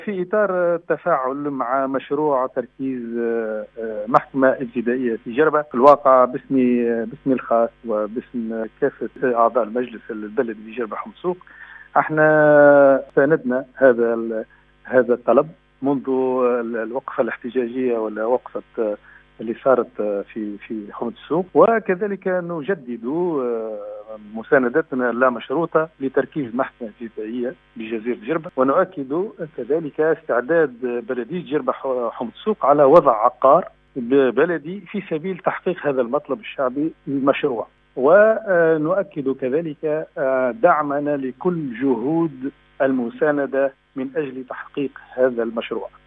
في إطار التفاعل مع مشروع تركيز محكمة ابتدائية في جربة، في الواقع باسمي الخاص وباسم كافة أعضاء المجلس البلدي في جربة حمصوق، احنا ساندنا هذا الطلب منذ الوقفة الاحتجاجية ولا وقفة اللي صارت في حمصوق، وكذلك نجدد مساندتنا لا مشروطة لتركيز محكمة ابتدائية بجزيرة جربة، ونؤكد كذلك استعداد بلدية جربة حمصوق على وضع عقار بلدي في سبيل تحقيق هذا المطلب الشعبي المشروع. ونؤكد كذلك دعمنا لكل جهود المساندة من أجل تحقيق هذا المشروع.